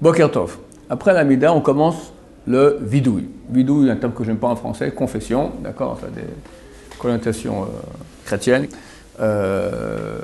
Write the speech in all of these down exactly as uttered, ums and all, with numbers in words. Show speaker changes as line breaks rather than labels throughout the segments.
Boker Tov. Après la Mida, on commence le vidouille. Vidouille, un terme que je n'aime pas en français, confession, d'accord, ça a des connotations euh, chrétiennes. Euh,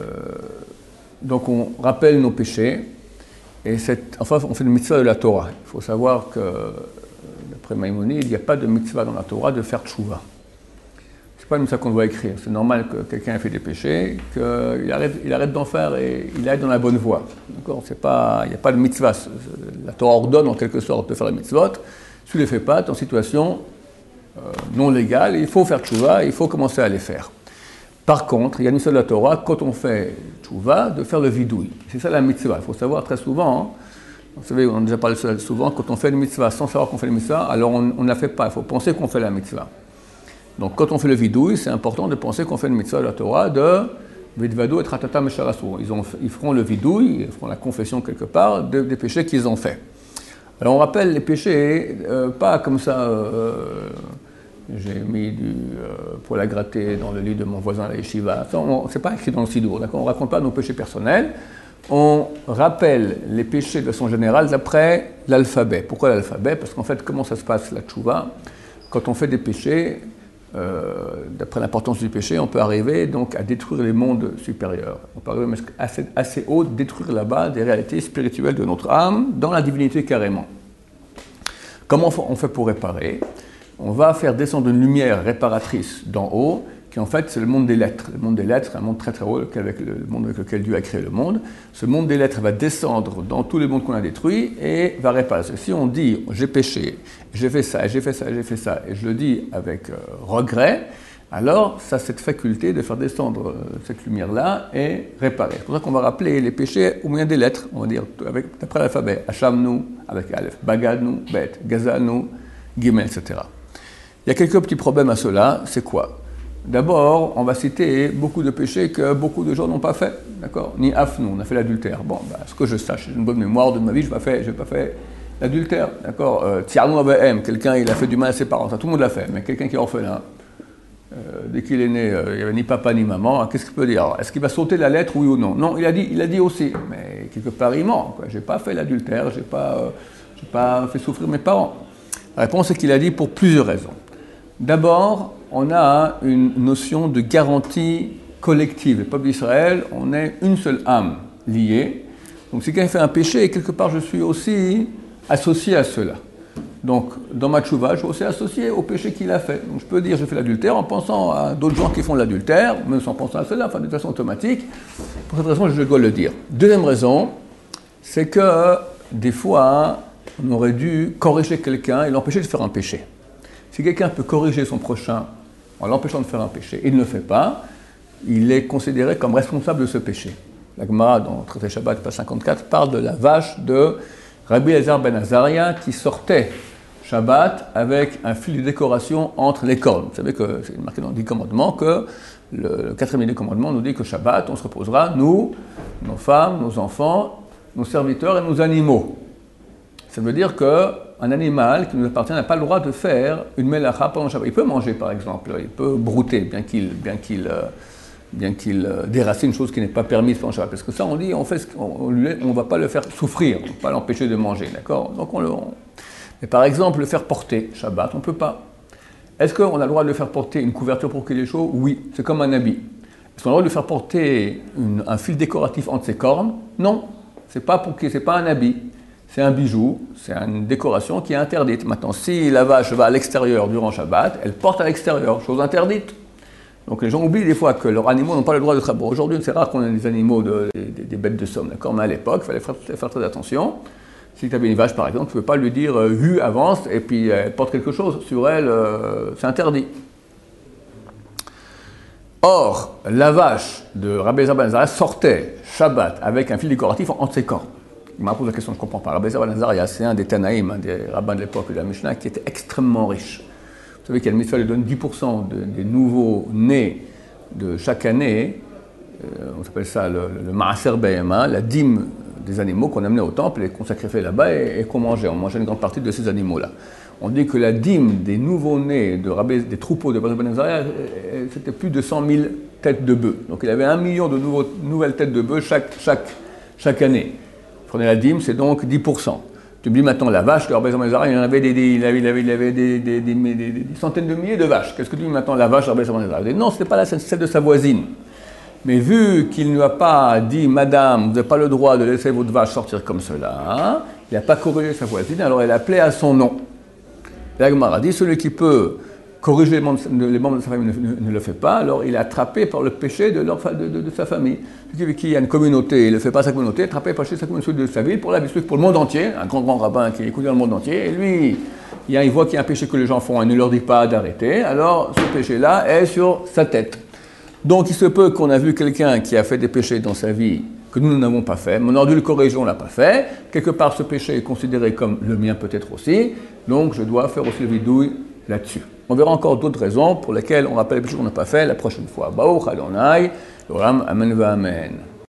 donc on rappelle nos péchés, et cette, enfin on fait le mitzvah de la Torah. Il faut savoir que, d'après Maïmonide, il n'y a pas de mitzvah dans la Torah de faire tchouva. C'est pas une mitzvah qu'on doit écrire. C'est normal que quelqu'un ait fait des péchés, qu'il arrête, il arrête d'en faire et il aille dans la bonne voie. D'accord ? C'est pas, il n'y a pas de mitzvah. La Torah ordonne en quelque sorte de faire les mitzvot. Si tu ne les fais pas, tu es en situation euh, non légale, il faut faire tchouva, il faut commencer à les faire. Par contre, il y a une mitzvah de la Torah, quand on fait tchouva, de faire le vidouille. C'est ça la mitzvah. Il faut savoir très souvent, hein, vous savez, on a déjà parlé de ça souvent, quand on fait une mitzvah sans savoir qu'on fait une mitzvah, alors on ne la fait pas, il faut penser qu'on fait la mitzvah. Donc quand on fait le vidouille, c'est important de penser qu'on fait une mitzvah de la Torah de Vidvado et Ratata Mesharasu. Ils, ils feront le vidouille, ils feront la confession quelque part de, des péchés qu'ils ont faits. Alors on rappelle les péchés, euh, pas comme ça, euh, j'ai mis du euh, poil à gratter dans le lit de mon voisin à la yeshiva. C'est pas écrit dans le sidour, d'accord ? On ne raconte pas nos péchés personnels. On rappelle les péchés de façon générale d'après l'alphabet. Pourquoi l'alphabet ? Parce qu'en fait, comment ça se passe la tchouva ? Quand on fait des péchés, Euh, d'après l'importance du péché, on peut arriver donc à détruire les mondes supérieurs. On peut arriver assez, assez haut, détruire là-bas des réalités spirituelles de notre âme, dans la divinité carrément. Comment on fait pour réparer ? On va faire descendre une lumière réparatrice d'en haut, qui en fait c'est le monde des lettres. Le monde des lettres, c'est un monde très très haut, avec le monde avec lequel Dieu a créé le monde. Ce monde des lettres va descendre dans tous les mondes qu'on a détruits et va réparer. Si on dit j'ai péché, j'ai fait ça, j'ai fait ça, j'ai fait ça, et je le dis avec euh, regret, alors ça a cette faculté de faire descendre euh, cette lumière-là et réparer. C'est pour ça qu'on va rappeler les péchés au moyen des lettres, on va dire avec, d'après l'alphabet. Hachamnu, avec Aleph, Bagadnu, Bet, Gazalnu, Gimel, et cetera. Il y a quelques petits problèmes à cela, c'est quoi ? D'abord, on va citer beaucoup de péchés que beaucoup de gens n'ont pas fait, d'accord ? Ni Afnou, on a fait l'adultère. Bon, bah, ce que je sache, j'ai une bonne mémoire de ma vie, je n'ai pas fait, j'ai pas fait l'adultère, d'accord ? Tiarnou Abahem, quelqu'un, il a fait du mal à ses parents, ça, tout le monde l'a fait, mais quelqu'un qui est orphelin, euh, dès qu'il est né, euh, il n'y avait ni papa ni maman, qu'est-ce qu'il peut dire ? Est-ce qu'il va sauter la lettre, oui ou non ? Non, il a dit, il a dit aussi, mais quelque part il ment, quoi. J'ai pas fait l'adultère, j'ai pas, euh, j'ai pas fait souffrir mes parents. La réponse est qu'il a dit pour plusieurs raisons. D'abord, on a une notion de garantie collective. Le peuple d'Israël, on est une seule âme liée. Donc si quelqu'un fait un péché, quelque part je suis aussi associé à cela. Donc dans ma tchouva, je suis aussi associé au péché qu'il a fait. Donc je peux dire je fais l'adultère en pensant à d'autres gens qui font l'adultère, même sans penser à cela, enfin de façon automatique. Pour cette raison, je dois le dire. Deuxième raison, c'est que des fois, on aurait dû corriger quelqu'un et l'empêcher de faire un péché. Si quelqu'un peut corriger son prochain en l'empêchant de faire un péché et il ne le fait pas, il est considéré comme responsable de ce péché. La Gemara, dans Traité Shabbat, page cinquante-quatre, parle de la vache de Rabbi Elazar ben Azaria qui sortait Shabbat avec un fil de décoration entre les cornes. Vous savez que c'est marqué dans le dix commandements que le, le quatrième des commandements nous dit que Shabbat, on se reposera, nous, nos femmes, nos enfants, nos serviteurs et nos animaux. Ça veut dire qu'un animal qui nous appartient n'a pas le droit de faire une melacha pendant le Shabbat. Il peut manger, par exemple, il peut brouter, bien qu'il, bien qu'il, bien qu'il déracine une chose qui n'est pas permise pendant le Shabbat. Parce que ça, on dit, on fait, on ne va pas le faire souffrir, on ne va pas l'empêcher de manger, d'accord ? Donc on le, on... Mais par exemple, le faire porter Shabbat, on ne peut pas. Est-ce qu'on a le droit de le faire porter une couverture pour qu'il est chaud ? Oui, c'est comme un habit. Est-ce qu'on a le droit de le faire porter une, un fil décoratif entre ses cornes ? Non, c'est pas pour qu'il, c'est pas un habit. C'est un bijou, c'est une décoration qui est interdite. Maintenant, si la vache va à l'extérieur durant Shabbat, elle porte à l'extérieur, chose interdite. Donc les gens oublient des fois que leurs animaux n'ont pas le droit de travailler. Bon, aujourd'hui, c'est rare qu'on ait des animaux, de, des, des bêtes de somme, d'accord ? Mais à l'époque, il fallait faire, faire très attention. Si tu avais une vache, par exemple, tu ne peux pas lui dire euh, « Hu, avance » et puis euh, elle porte quelque chose sur elle, euh, c'est interdit. Or, la vache de Rabbi Elazar ben Azaria sortait Shabbat avec un fil décoratif entre ses cornes. Il m'a posé la question, je ne comprends pas. Rabbi Elazar ben Azaria, c'est un des Tanaïm, un des rabbins de l'époque de la Mishnah, qui était extrêmement riche. Vous savez qu'il y a le mitzvah qui donne dix pour cent de, des nouveaux nés de chaque année, euh, on s'appelle ça le, le, le Maaser Behema, la dîme des animaux qu'on amenait au temple et qu'on sacrifiait là-bas et, et qu'on mangeait. On mangeait une grande partie de ces animaux-là. On dit que la dîme des nouveaux-nés, de Rabbi, des troupeaux de Rabbi ben Azaria, c'était plus de cent mille têtes de bœufs. Donc il avait un million de nouveaux, nouvelles têtes de bœufs chaque, chaque, chaque année. Prenez la dîme, c'est donc dix pour cent. Tu oublies maintenant la vache, que Rabbi Zara, il en avait des, des, il avait, il avait, il avait des, des, des, des, des, des centaines de milliers de vaches. Qu'est-ce que tu dis maintenant la vache, Rabbi Zara? Non, ce n'est pas la, celle de sa voisine. Mais vu qu'il ne lui a pas dit, madame, vous n'avez pas le droit de laisser votre vache sortir comme cela, hein, il n'a pas corrigé sa voisine, alors elle a appelé à son nom. La Gemara dit, celui qui peut corriger les membres, les membres de sa famille ne, ne, ne le fait pas, alors il est attrapé par le péché de, leur, de, de, de sa famille. Celui qui a une communauté, il ne le fait pas à sa communauté, attrapé par sa communauté de sa ville pour la vie, pour le monde entier, un grand grand rabbin qui écoute dans le monde entier, et lui, il, a, il voit qu'il y a un péché que les gens font, et il ne leur dit pas d'arrêter, alors ce péché-là est sur sa tête. Donc il se peut qu'on a vu quelqu'un qui a fait des péchés dans sa vie que nous n'avons pas fait, mais on aurait dû le corriger, on ne l'a pas fait. Quelque part, ce péché est considéré comme le mien peut-être aussi, donc je dois faire aussi le vidouille là-dessus. On verra encore d'autres raisons pour lesquelles on rappelle les péchés qu'on n'a pas fait la prochaine fois. Baruch Adonai, Amen va Amen.